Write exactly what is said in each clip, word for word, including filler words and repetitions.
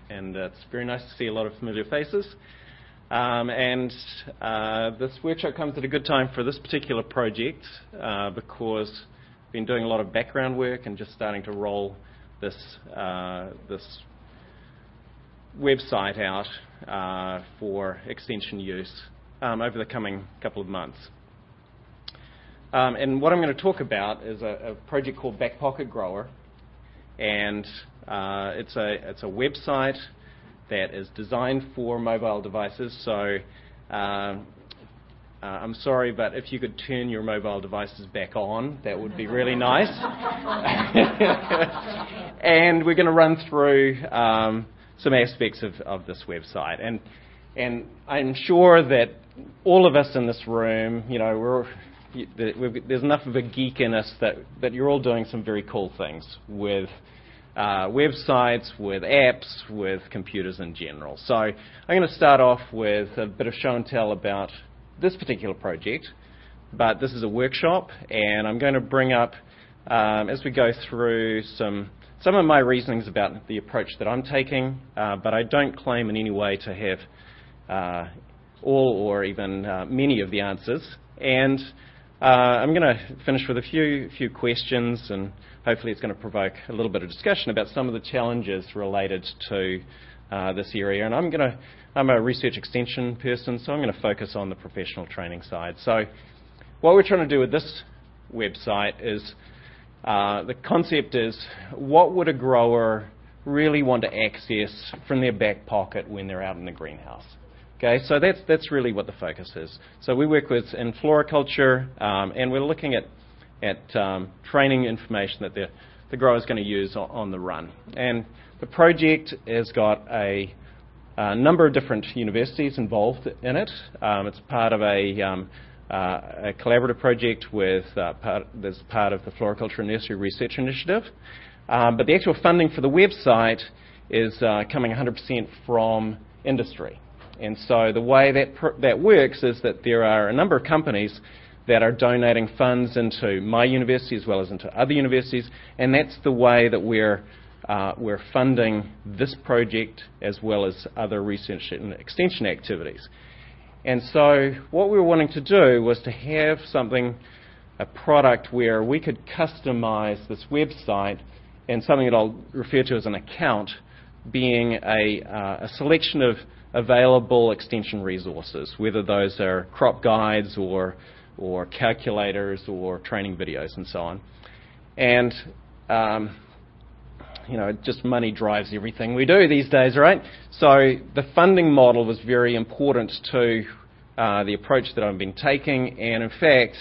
and uh, it's very nice to see a lot of familiar faces. Um, and uh, this workshop comes at a good time for this particular project uh, because I've been doing a lot of background work and just starting to roll this uh, this website out uh, for extension use um, over the coming couple of months. Um, and what I'm going to talk about is a, a project called Back Pocket Grower, and uh, it's a it's a website that is designed for mobile devices. So uh, uh, I'm sorry, but if you could turn your mobile devices back on, that would be really nice. And we're going to run through um, some aspects of, of this website. And and I'm sure that all of us in this room, you know, we're we've, there's enough of a geek in us that, that you're all doing some very cool things with Uh, websites, with apps, with computers in general. So I'm going to start off with a bit of show and tell about this particular project, but this is a workshop, and I'm going to bring up, um, as we go through, some some of my reasonings about the approach that I'm taking, uh, but I don't claim in any way to have uh, all or even uh, many of the answers. And uh, I'm going to finish with a few few questions, and hopefully it's going to provoke a little bit of discussion about some of the challenges related to uh, this area. And I'm going to, I'm a research extension person, so I'm going to focus on the professional training side. So what we're trying to do with this website is, uh, the concept is, what would a grower really want to access from their back pocket when they're out in the greenhouse? Okay, so that's that's really what the focus is. So we work with in floriculture, um, and we're looking at at um, training information that the, the grower is going to use on, on the run. And the project has got a, a number of different universities involved in it. Um, it's part of a, um, uh, a collaborative project with uh, part, there's part of the Floriculture and Nursery Research Initiative. Um, but the actual funding for the website is uh, coming one hundred percent from industry. And so the way that pr- that works is that there are a number of companies that are donating funds into my university as well as into other universities, and that's the way that we're uh, we're funding this project as well as other research and extension activities. And so what we were wanting to do was to have something, a product where we could customize this website, and something that I'll refer to as an account, being a, uh, a selection of available extension resources, whether those are crop guides or or calculators or training videos and so on. And, um, you know, just money drives everything we do these days, right? So the funding model was very important to uh, the approach that I've been taking. And in fact,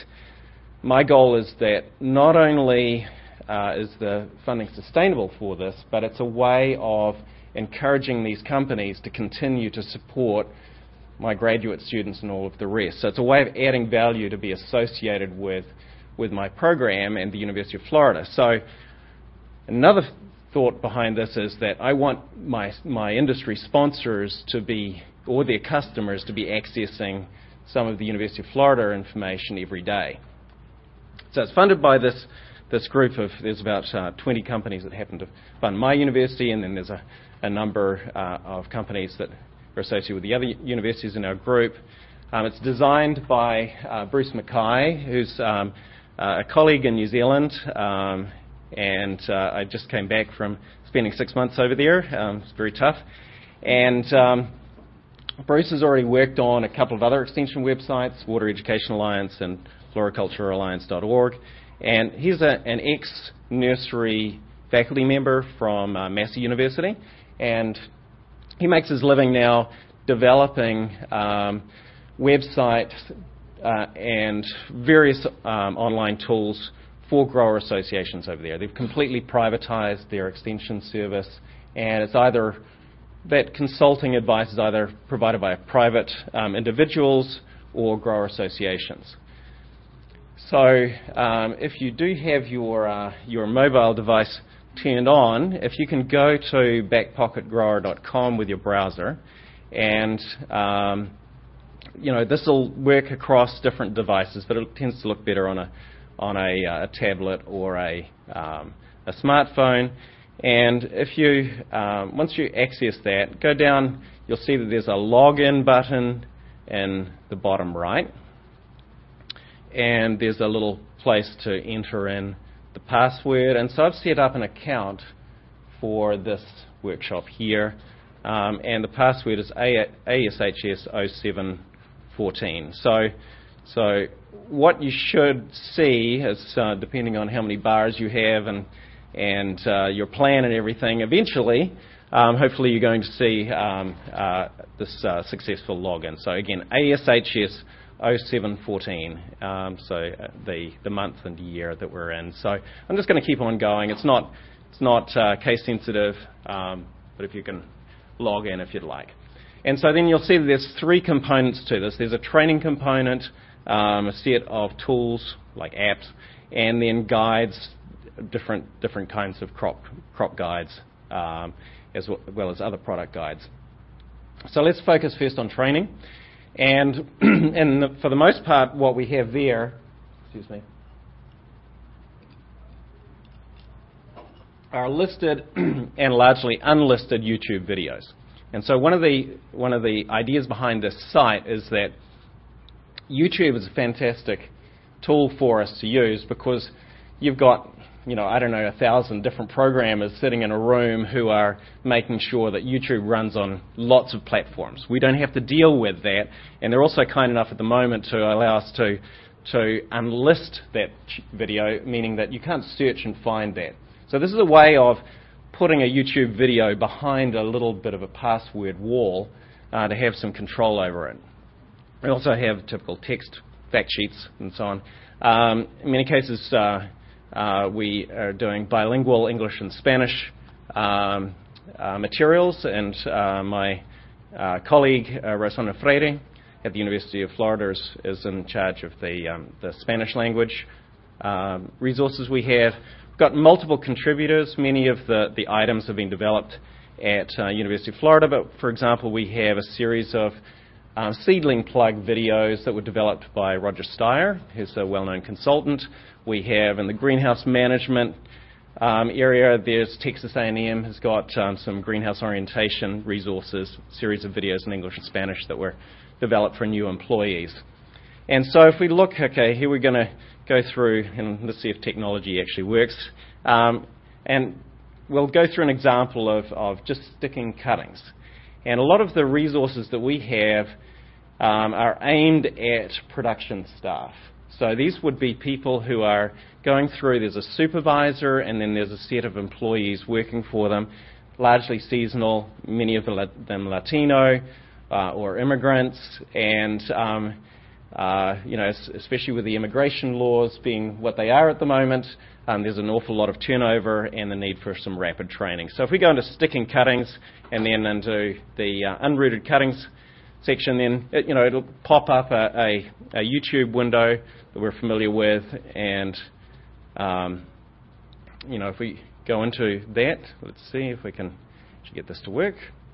my goal is that not only uh, is the funding sustainable for this, but it's a way of encouraging these companies to continue to support my graduate students and all of the rest. So it's a way of adding value to be associated with with my program and the University of Florida. So another th- thought behind this is that I want my my industry sponsors to be, or their customers to be accessing some of the University of Florida information every day. So it's funded by this this group of, there's about uh, twenty companies that happen to fund my university, and then there's a, a number uh, of companies that are associated with the other universities in our group. Um, it's designed by uh, Bruce Mackay, who's um, uh, a colleague in New Zealand, um, and uh, I just came back from spending six months over there. Um, it's very tough. And um, Bruce has already worked on a couple of other extension websites, Water Education Alliance and floriculture alliance dot org. And he's a, an ex-nursery faculty member from uh, Massey University, and he makes his living now developing um, websites uh, and various um, online tools for grower associations over there. They've completely privatized their extension service, and it's either that consulting advice is either provided by private um, individuals or grower associations. So um, if you do have your uh, your mobile device turned on, if you can go to back pocket grower dot com with your browser, and um, you know, this will work across different devices, but it tends to look better on a on a, uh, a tablet or a um, a smartphone. And if you, um, once you access that, go down, you'll see that there's a login button in the bottom right. And there's a little place to enter in the password. And so I've set up an account for this workshop here. Um, and the password is A S H S zero seven one four. So, so what you should see is, uh, depending on how many bars you have and and uh, your plan and everything, eventually, um, hopefully you're going to see um, uh, this uh, successful login. So again, A S H S zero seven one four, um, so uh, the, the month and year that we're in. So I'm just going to keep on going. It's not, it's not uh, case sensitive, um, but if you can log in if you'd like. And so then you'll see that there's three components to this. There's a training component, um, a set of tools like apps, and then guides, different different kinds of crop crop guides, um, as well, well as other product guides. So let's focus first on training, and and the, for the most part, what we have there, excuse me, are listed and largely unlisted YouTube videos. And so one of the one of the ideas behind this site is that YouTube is a fantastic tool for us to use because you've got, you know, I don't know, a thousand different programmers sitting in a room who are making sure that YouTube runs on lots of platforms. We don't have to deal with that, and they're also kind enough at the moment to allow us to to unlist that video, meaning that you can't search and find that. So this is a way of putting a YouTube video behind a little bit of a password wall uh, to have some control over it. We also have typical text fact sheets and so on. Um, in many cases, uh, uh, we are doing bilingual English and Spanish um, uh, materials, and uh, my uh, colleague, uh, Rosana Freire, at the University of Florida is, is in charge of the, um, the Spanish language um, resources we have. Got multiple contributors. Many of the, the items have been developed at uh, University of Florida, but for example, we have a series of uh, seedling plug videos that were developed by Roger Steyer, who's a well-known consultant. We have in the greenhouse management um, area, there's Texas A and M has got um, some greenhouse orientation resources, series of videos in English and Spanish that were developed for new employees. And so if we look, okay, here we're going to go through, and let's see if technology actually works. Um, and we'll go through an example of, of just sticking cuttings. And a lot of the resources that we have um, are aimed at production staff. So these would be people who are going through, there's a supervisor, and then there's a set of employees working for them, largely seasonal, many of them Latino uh, or immigrants, and um, Uh, you know, especially with the immigration laws being what they are at the moment, um, there's an awful lot of turnover and the need for some rapid training. So if we go into sticking cuttings and then into the uh, unrooted cuttings section, then it, you know, it'll pop up a, a, a YouTube window that we're familiar with, and um, you know, if we go into that, let's see if we can actually get this to work.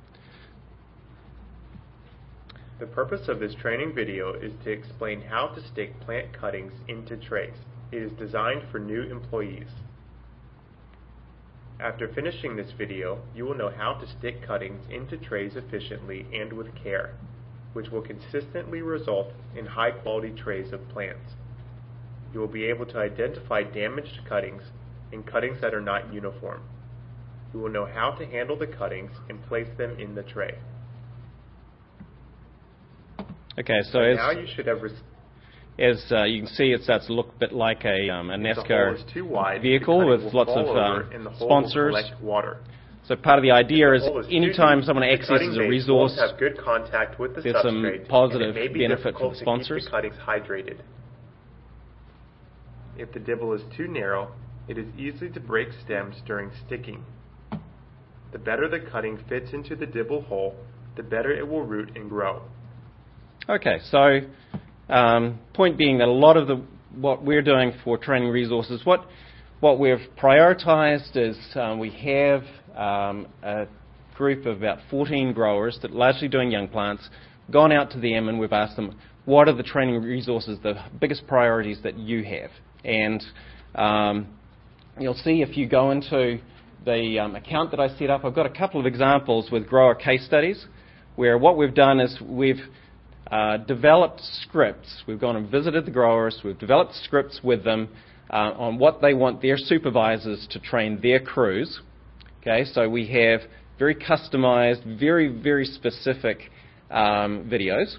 The purpose of this training video is to explain how to stick plant cuttings into trays. It is designed for new employees. After finishing this video, you will know how to stick cuttings into trays efficiently and with care, which will consistently result in high-quality trays of plants. You will be able to identify damaged cuttings and cuttings that are not uniform. You will know how to handle the cuttings and place them in the tray. Okay, so By as, now you should have as uh, you can see, it starts to look a bit like a, um, a NASCAR wide, vehicle with lots of uh, sponsors. Water. So part of the idea is, is anytime deep, someone accesses a resource, have good contact with the there's some positive benefit for the sponsors. The cuttings hydrated. If the dibble is too narrow, it is easy to break stems during sticking. The better the cutting fits into the dibble hole, the better it will root and grow. Okay, so um, point being that a lot of the what we're doing for training resources, what what we've prioritized is um, we have um, a group of about fourteen growers that are largely doing young plants, gone out to them and we've asked them, what are the training resources, the biggest priorities that you have? And um, you'll see if you go into the um, account that I set up, I've got a couple of examples with grower case studies where what we've done is we've uh, developed scripts. We've gone and visited the growers. We've developed scripts with them uh, on what they want their supervisors to train their crews. Okay, so we have very customized, very, very specific um, videos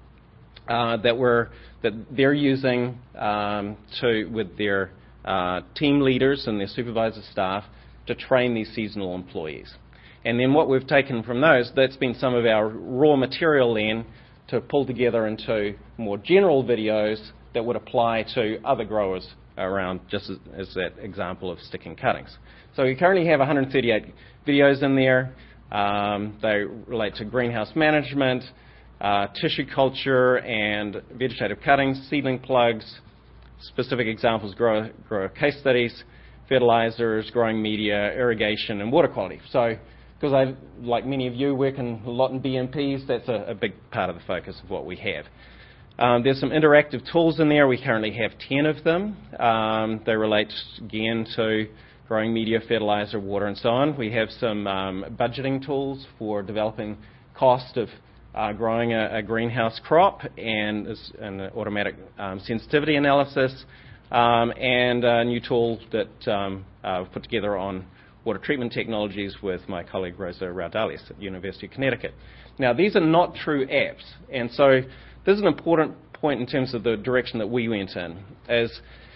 uh, that we're that they're using um, to with their uh, team leaders and their supervisor staff to train these seasonal employees. And then what we've taken from those, that's been some of our raw material then to pull together into more general videos that would apply to other growers around, just as, as that example of sticking cuttings. So we currently have one hundred thirty-eight videos in there. Um, they relate to greenhouse management, uh, tissue culture and vegetative cuttings, seedling plugs, specific examples, grower, grower case studies, fertilizers, growing media, irrigation and water quality. So because I, like many of you, work in a lot in B M Ps, that's a, a big part of the focus of what we have. Um, there's some interactive tools in there. We currently have ten of them. Um, they relate again to growing media, fertilizer, water, and so on. We have some um, budgeting tools for developing cost of uh, growing a, a greenhouse crop and an automatic um, sensitivity analysis, um, and a new tool that um, uh, we've put together on water treatment technologies with my colleague Rosa Raudalius at the University of Connecticut. Now, these are not true apps, and so this is an important point in terms of the direction that we went in. As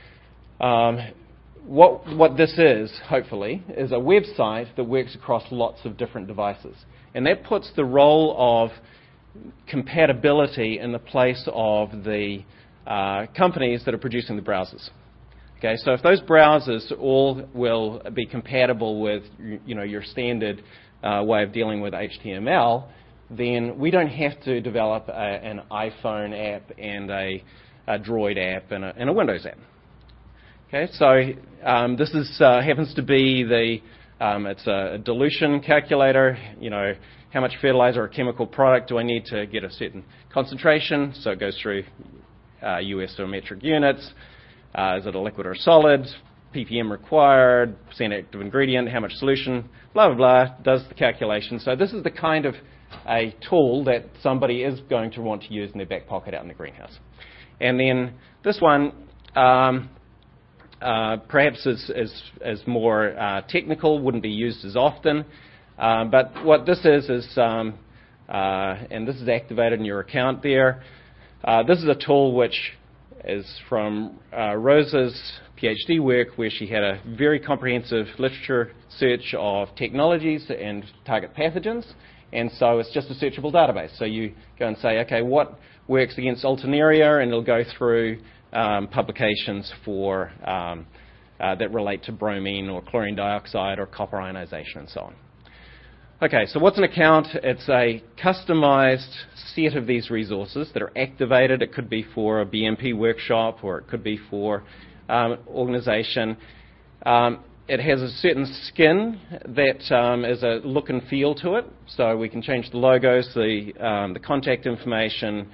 um, what, what this is, hopefully, is a website that works across lots of different devices. And that puts the role of compatibility in the place of the uh, companies that are producing the browsers. Okay, so if those browsers all will be compatible with, you know, your standard uh, way of dealing with H T M L, then we don't have to develop a, an iPhone app and a, a Droid app and a, and a Windows app. Okay, so um, this is uh, happens to be the um, it's a dilution calculator. You know, how much fertilizer or chemical product do I need to get a certain concentration? So it goes through uh, U S or metric units. Uh, is it a liquid or a solid? P P M required, percent active ingredient, how much solution, blah, blah, blah, does the calculation. So this is the kind of a tool that somebody is going to want to use in their back pocket out in the greenhouse. And then this one um, uh, perhaps is, is, is more uh, technical, wouldn't be used as often. Uh, but what this is is, um, uh, and this is activated in your account there, uh, this is a tool which is from uh, Rosa's PhD work, where she had a very comprehensive literature search of technologies and target pathogens, and so it's just a searchable database. So you go and say, okay, what works against Alternaria, and it'll go through um, publications for um, uh, that relate to bromine or chlorine dioxide or copper ionization and so on. Okay, so what's an account? It's a customized set of these resources that are activated. It could be for a B M P workshop, or it could be for um, organization. Um, it has a certain skin that um, is a look and feel to it, so we can change the logos, the, um, the contact information,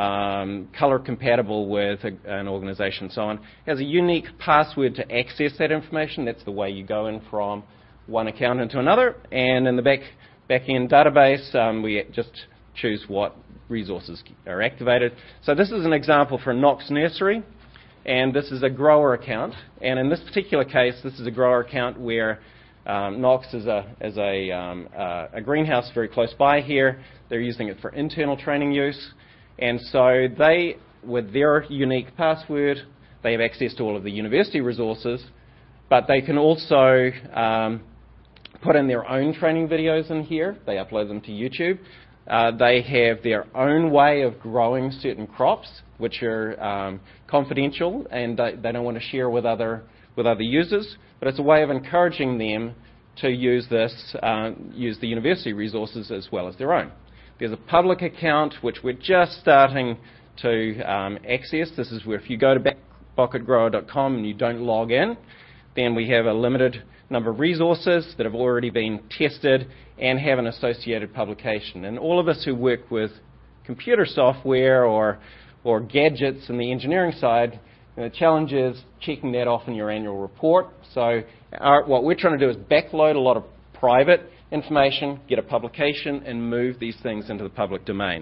um, color compatible with a, an organization and so on. It has a unique password to access that information. That's the way you go in from one account into another, and in the back back-end database, um, we just choose what resources are activated. So this is an example for Knox Nursery, and this is a grower account. And in this particular case, this is a grower account where um, Knox is a is a, um, uh, a greenhouse very close by here. They're using it for internal training use, and so they, with their unique password, they have access to all of the university resources, but they can also um, put in their own training videos in here. They upload them to YouTube. Uh, they have their own way of growing certain crops, which are um, confidential, and they, they don't want to share with other with other users. But it's a way of encouraging them to use this, uh, use the university resources as well as their own. There's a public account which we're just starting to um, access. This is where if you go to back pocket grower dot com and you don't log in, then we have a limited number of resources that have already been tested and have an associated publication. And all of us who work with computer software or or gadgets in the engineering side, And the challenge is checking that off in your annual report. So our, what we're trying to do is backload a lot of private information, get a publication, and move these things into the public domain.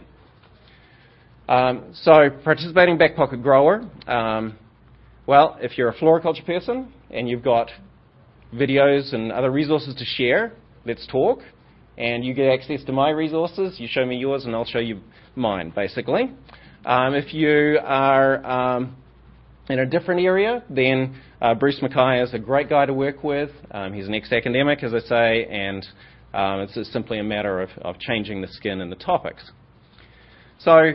Um, so participating back pocket grower, um, well, if you're a floriculture person and you've got videos and other resources to share, let's talk. And you get access to my resources, you show me yours and I'll show you mine, basically. Um, if you are um, in a different area, then uh, Bruce Mackay is a great guy to work with. Um, he's an ex-academic, as I say, and um, it's just simply a matter of, of changing the skin and the topics. So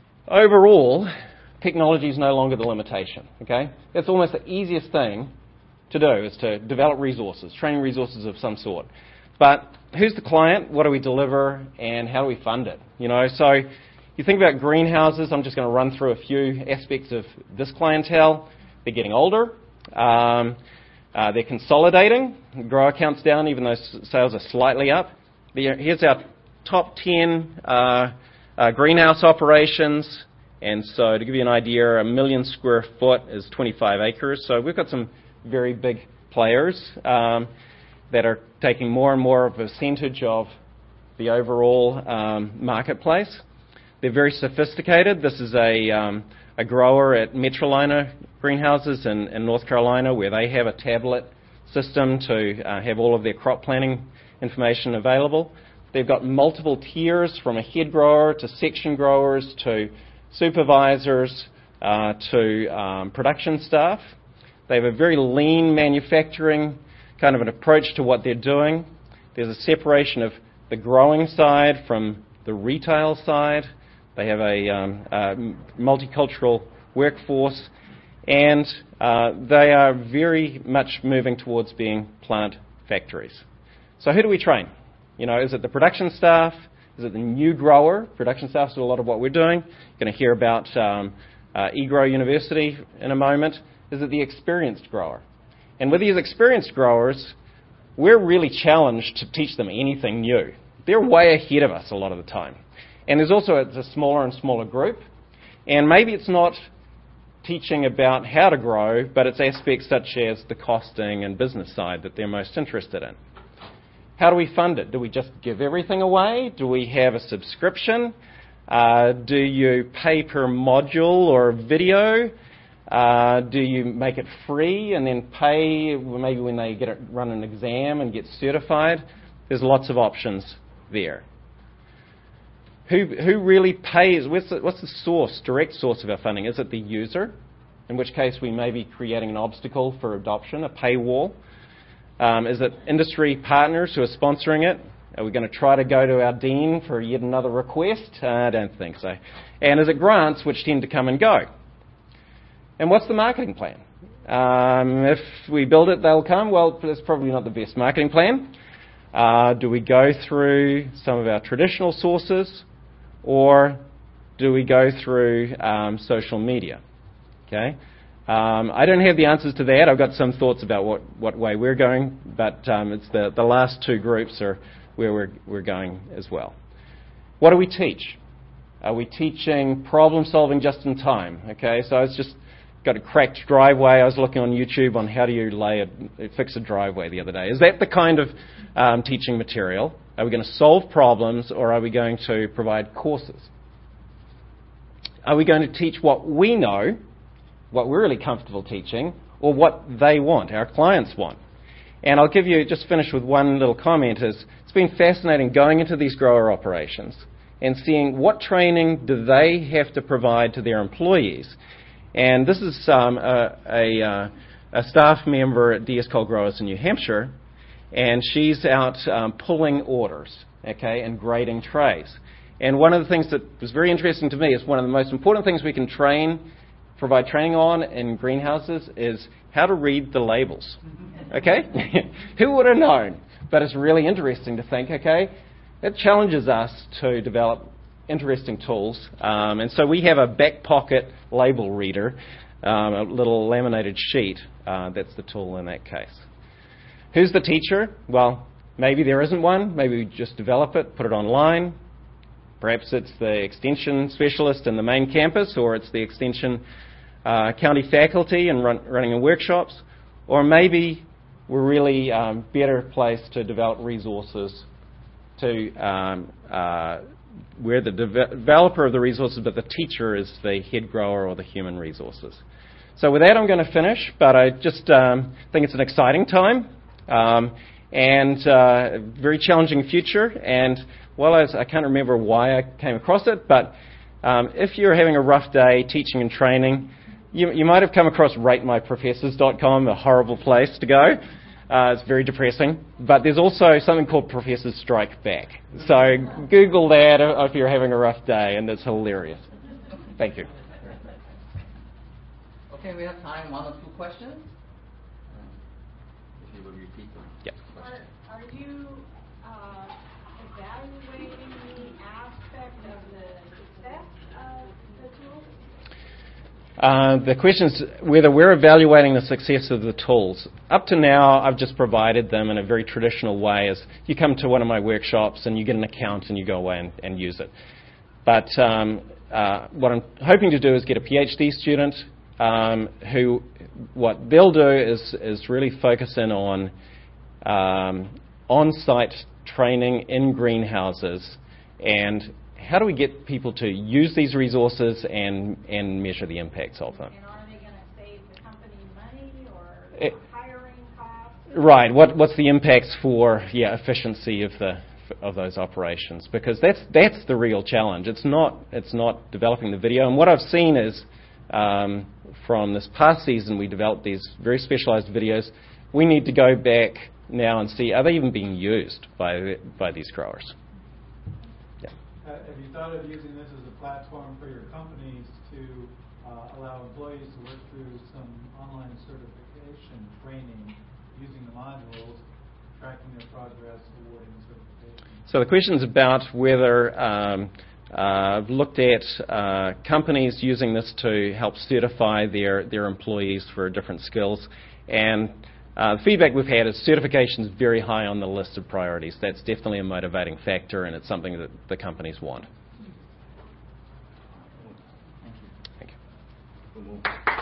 overall, technology is no longer the limitation. Okay, it's almost the easiest thing to do is to develop resources, training resources of some sort. But who's the client? What do we deliver? And how do we fund it? You know, so you think about greenhouses. I'm just going to run through a few aspects of this clientele. They're getting older. Um, uh, they're consolidating. Grower count's down, even though sales are slightly up. Here's our top ten uh, uh, greenhouse operations. And so to give you an idea, a million square foot is twenty-five acres. So we've got some very big players um, that are taking more and more of a percentage of the overall um, marketplace. They're very sophisticated. This is a, um, a grower at Metrolina Greenhouses in, in North Carolina, where they have a tablet system to uh, have all of their crop planning information available. They've got multiple tiers, from a head grower to section growers to supervisors uh, to um, production staff. They have a very lean manufacturing kind of an approach to what they're doing. There's a separation of the growing side from the retail side. They have a, um, a multicultural workforce, and uh, they are very much moving towards being plant factories. So who do we train? You know, is it the production staff? Is it the new grower? Production staff do a lot of what we're doing. You're going to hear about um, uh, eGrow University in a moment. Is it the experienced grower? And with these experienced growers, we're really challenged to teach them anything new. They're way ahead of us a lot of the time. And there's also a, a smaller and smaller group. And maybe it's not teaching about how to grow, but it's aspects such as the costing and business side that they're most interested in. How do we fund it? Do we just give everything away? Do we have a subscription? Uh, do you pay per module or video? Uh, do you make it free and then pay maybe when they get it, run an exam and get certified? There's lots of options there. Who, who really pays? What's the, what's the source, direct source of our funding? Is it the user? In which case we may be creating an obstacle for adoption, a paywall. Um, is it industry partners who are sponsoring it? Are we going to try to go to our dean for yet another request? Uh, I don't think so. And is it grants, which tend to come and go? And what's the marketing plan? Um, if we build it, they'll come. Well, that's probably not the best marketing plan. Uh, do we go through some of our traditional sources, or do we go through um, social media? Okay. Um, I don't have the answers to that. I've got some thoughts about what, what way we're going, but um, it's the, the last two groups are where we're, we're going as well. What do we teach? Are we teaching problem solving just in time? Okay, so I was just got a cracked driveway. I was looking on YouTube on how do you lay a, fix a driveway the other day. Is that the kind of um, teaching material? Are we going to solve problems, or are we going to provide courses? Are we going to teach what we know, what we're really comfortable teaching, or what they want, our clients want? And I'll give you, just finish with one little comment, is it's been fascinating going into these grower operations and seeing what training do they have to provide to their employees. And this is um, a, a, uh, a staff member at D S Cole Growers in New Hampshire, and she's out um, pulling orders, okay, and grading trays. And one of the things that was very interesting to me is one of the most important things we can train, provide training on in greenhouses is how to read the labels, okay? Who would have known? But it's really interesting to think, okay, it challenges us to develop interesting tools. Um, and so we have a back pocket label reader, um, a little laminated sheet. Uh, that's the tool in that case. Who's the teacher? Well, maybe there isn't one. Maybe we just develop it, put it online. Perhaps it's the extension specialist in the main campus, or it's the extension uh, county faculty and run, running workshops, or maybe we're really um, better placed to develop resources to um, uh, where the de- developer of the resources, but the teacher is the head grower or the human resources. So with that, I'm going to finish, but I just um, think it's an exciting time um, and uh, a very challenging future. And while I, was, I can't remember why I came across it, but um, if you're having a rough day teaching and training, you, you might have come across rate my professors dot com, a horrible place to go. Uh, it's very depressing. But there's also something called Professors Strike Back. So Google that if you're having a rough day, and it's hilarious. Thank you. Okay, we have time. One or two questions. If you would repeat them. Yep. Are, are you uh, evaluating the aspect of the success of the tools? Uh, the question is whether we're evaluating the success of the tools. Up to now, I've just provided them in a very traditional way. As you come to one of my workshops and you get an account and you go away and, and use it. But um, uh, what I'm hoping to do is get a PhD student um, who, what they'll do is, is really focus in on um, on-site training in greenhouses and how do we get people to use these resources and, and measure the impacts of them? And are they going to save the company money or It, hiring costs? right. What, what's the impacts for yeah efficiency of the of those operations? Because that's that's the real challenge. It's not it's not developing the video. And what I've seen is um, from this past season, we developed these very specialized videos. We need to go back now and see, are they even being used by by these growers? Uh, have you thought of using this as a platform for your companies to uh, allow employees to work through some online certification training using the modules, tracking their progress, awarding certification? So the question is about whether um, uh, I've looked at uh, companies using this to help certify their, their employees for different skills. And Uh, the feedback we've had is certification is very high on the list of priorities. That's definitely a motivating factor, and it's something that the companies want. Thank you. Thank you.